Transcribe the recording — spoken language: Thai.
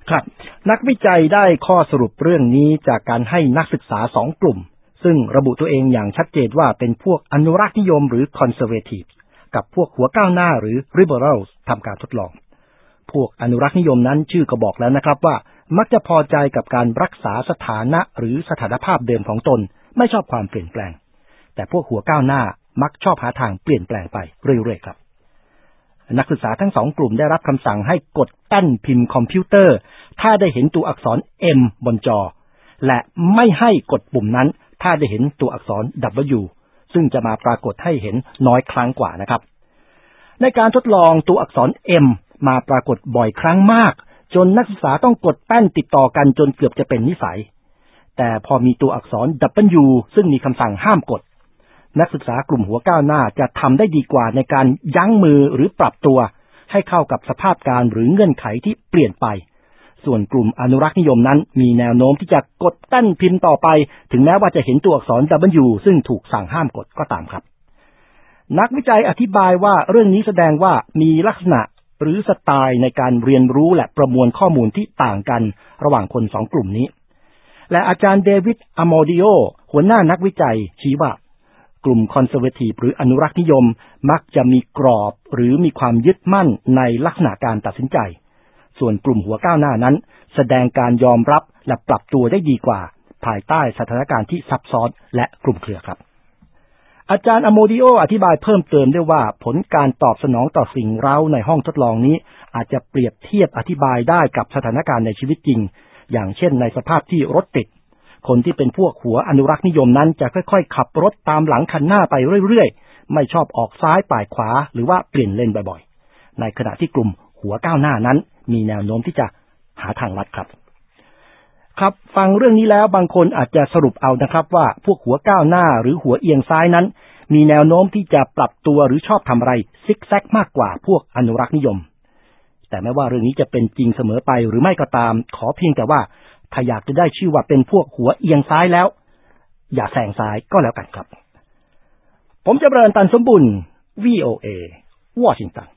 ครับนักวิจัยได้ข้อสรุปเรื่องนี้จากการให้นักศึกษา2กลุ่มซึ่งระบุตัวเองอย่างชัดเจนว่าเป็นพวกอนุรักษ์นิยมหรือ conservative กับพวกหัวก้าวหน้าหรือ liberals ทำการทดลองพวกอนุรักษ์นิยมนั้นชื่อก็บอกแล้วนะครับว่ามักจะพอใจกับการรักษาสถานะหรือสถานภาพเดิมของตนไม่ชอบความเปลี่ยนแปลงแต่พวกหัวก้าวหน้ามักชอบหาทางเปลี่ยนแปลงไปเรื่อยๆครับนักศึกษาทั้ง2กลุ่มได้รับคำสั่งให้กดแป้นพิมพ์คอมพิวเตอร์ถ้าได้เห็นตัวอักษร M บนจอและไม่ให้กดปุ่มนั้นถ้าได้เห็นตัวอักษร W ซึ่งจะมาปรากฏให้เห็นน้อยครั้งกว่านะครับในการทดลองตัวอักษร M มาปรากฏบ่อยครั้งมากจนนักศึกษาต้องกดแป้นติดต่อกันจนเกือบจะเป็นนิสัยแต่พอมีตัวอักษร W ซึ่งมีคำสั่งห้ามกดนักศึกษากลุ่มหัวก้าวหน้าจะทำได้ดีกว่าในการยั้งมือหรือปรับตัวให้เข้ากับสภาพการหรือเงื่อนไขที่เปลี่ยนไปส่วนกลุ่มอนุรักษ์นิยมนั้นมีแนวโน้มที่จะกดแป้นพิมพ์ต่อไปถึงแม้ว่าจะเห็นตัวอักษร W ซึ่งถูกสั่งห้ามกดก็ตามครับนักวิจัยอธิบายว่าเรื่องนี้แสดงว่ามีลักษณะหรือสไตล์ในการเรียนรู้และประมวลข้อมูลที่ต่างกันระหว่างคน2กลุ่มนี้และอาจารย์เดวิดอโมดิโอหัวหน้านักวิจัยชี้ว่ากลุ่มคอนเซอร์เวทีฟหรืออนุรักษ์นิยมมักจะมีกรอบหรือมีความยึดมั่นในลักษณะการตัดสินใจส่วนกลุ่มหัวก้าวหน้านั้นแสดงการยอมรับและปรับตัวได้ดีกว่าภายใต้สถานการณ์ที่ซับซ้อนและคลุมเครือครับอาจารย์อโมดิโออธิบายเพิ่มเติมด้วยว่าผลการตอบสนองต่อสิ่งเร้าในห้องทดลองนี้อาจจะเปรียบเทียบอธิบายได้กับสถานการณ์ในชีวิตจริงอย่างเช่นในสภาพที่รถติดคนที่เป็นพวกหัวอนุรักษ์นิยมนั้นจะค่อยๆขับรถตามหลังคันหน้าไปเรื่อยๆไม่ชอบออกซ้ายป่ายขวาหรือว่าเปลี่ยนเลนบ่อยๆในขณะที่กลุ่มหัวก้าวหน้านั้นมีแนวโน้มที่จะหาทางลัดครับฟังเรื่องนี้แล้วบางคนอาจจะสรุปเอานะครับว่าพวกหัวก้าวหน้าหรือหัวเอียงซ้ายนั้นมีแนวโน้มที่จะปรับตัวหรือชอบทำอะไรซิกแซกมากกว่าพวกอนุรักษ์นิยมแต่แม้ว่าเรื่องนี้จะเป็นจริงเสมอไปหรือไม่ก็ตามขอเพียงแต่ว่าถ้าอยากจะได้ชื่อว่าเป็นพวกหัวเอียงซ้ายแล้วอย่าแซงซ้ายก็แล้วกันครับผมจะเริญตันสมบุญ VOA วอชิงตัน